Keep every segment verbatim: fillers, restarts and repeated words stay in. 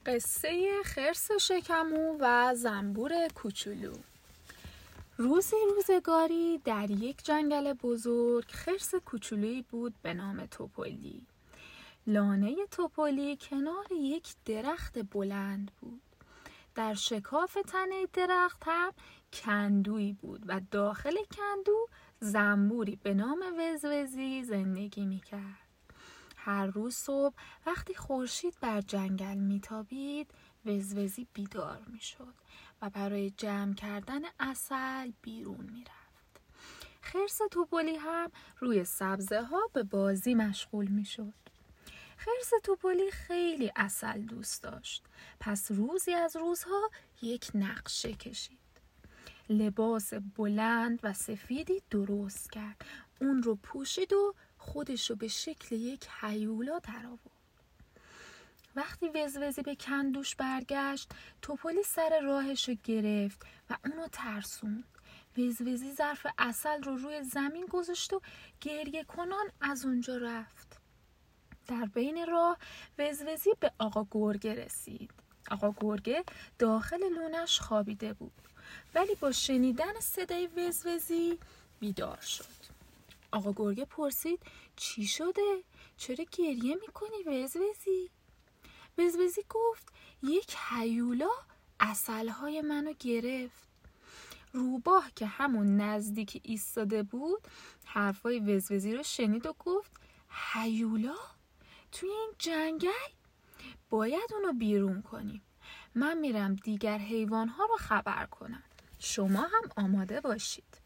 قصه خرس شکمو و زنبور کوچولو. روزی روزگاری در یک جنگل بزرگ خرس کوچولویی بود به نام توپلی. لانه توپلی کنار یک درخت بلند بود. در شکاف تنه درخت هم کندویی بود و داخل کندو زنبوری به نام وزوزی زندگی میکرد. هر روز صبح وقتی خورشید بر جنگل میتابید، وزوزی بیدار میشد و برای جمع کردن عسل بیرون میرفت. خرس توپلی هم روی سبزه ها به بازی مشغول میشد. خرس توپلی خیلی عسل دوست داشت، پس روزی از روزها یک نقشه کشید. لباس بلند و سفیدی درست کرد، اون رو پوشید و خودش رو به شکل یک هیولا در آورد. وقتی وزوزی به کندوش برگشت، توپلی سر راهش رو گرفت و اونو ترسوند. وزوزی ظرف عسل رو روی زمین گذاشت و گریه کنان از اونجا رفت. در بین راه وزوزی به آقا گرگه رسید. آقا گرگه داخل لونش خوابیده بود، ولی با شنیدن صدای وزوزی بیدار شد. آقا گرگه پرسید چی شده؟ چرا گریه میکنی وزوزی؟ وزوزی گفت یک هیولا عسلهای منو گرفت. روباه که همون نزدیک ایستاده بود حرفای وزوزی رو شنید و گفت هیولا؟ توی این جنگل؟ باید اونو بیرون کنیم. من میرم دیگر حیوانها رو خبر کنم. شما هم آماده باشید.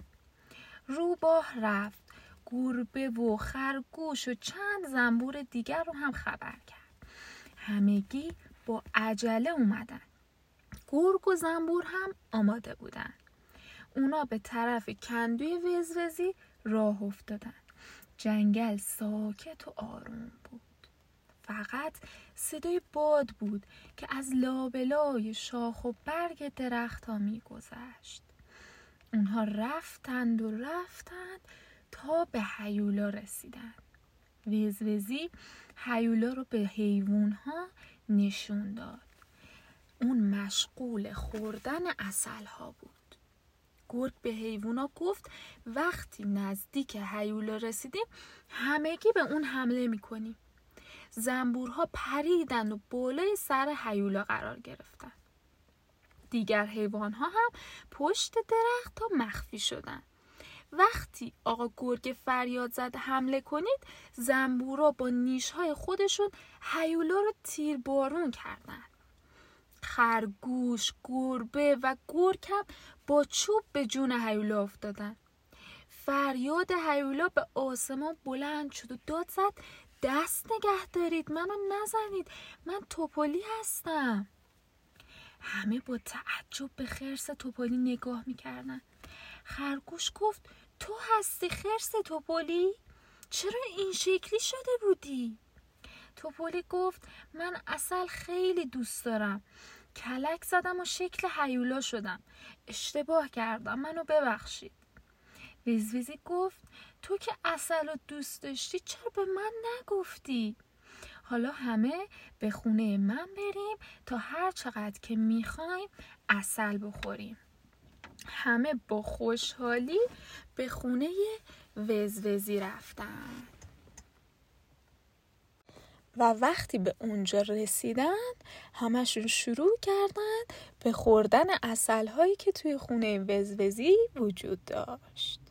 روباه رفت. گربه و خرگوش و چند زنبور دیگر رو هم خبر کرد. همگی با عجله اومدن. گرگ و زنبور هم آماده بودن. اونا به طرف کندوی وزوزی راه افتادن. جنگل ساکت و آروم بود. فقط صدای باد بود که از لابلای شاخ و برگ درخت ها می گذشت. اونها رفتند و رفتند تا به هیولا رسیدن. وزوزی هیولا رو به حیوان‌ها نشون داد. اون مشغول خوردن عسل‌ها بود. گرگ به حیوونا گفت وقتی نزدیک هیولا رسیدیم همگی به اون حمله می‌کنیم. زنبورها پریدن و بالای سر هیولا قرار گرفتن. دیگر حیوان‌ها هم پشت درخت تا مخفی شدن. وقتی آقا گرگ فریاد زد حمله کنید، زنبورا با نیش‌های خودشون هیولا رو تیربارون کردن. خرگوش، گربه و گرگ هم با چوب به جون هیولا افتادن. فریاد هیولا به آسمان بلند شد و داد زد دست نگه دارید، منو نزنید، من توپلی هستم. همه با تعجب به خرس توپلی نگاه میکردن. خرگوش گفت تو هستی خرس توپلی؟ چرا این شکلی شده بودی؟ توپلی گفت من عسل خیلی دوست دارم. کلک زدم و شکل هیولا شدم. اشتباه کردم، منو ببخشید. وزوزی گفت تو که عسل رو دوست داشتی چرا به من نگفتی؟ حالا همه به خونه من بریم تا هر چقدر که میخوایم عسل بخوریم. همه با خوشحالی به خونه وزوزی رفتن و وقتی به اونجا رسیدن همشون شروع کردن به خوردن عسل‌هایی که توی خونه وزوزی وجود داشت.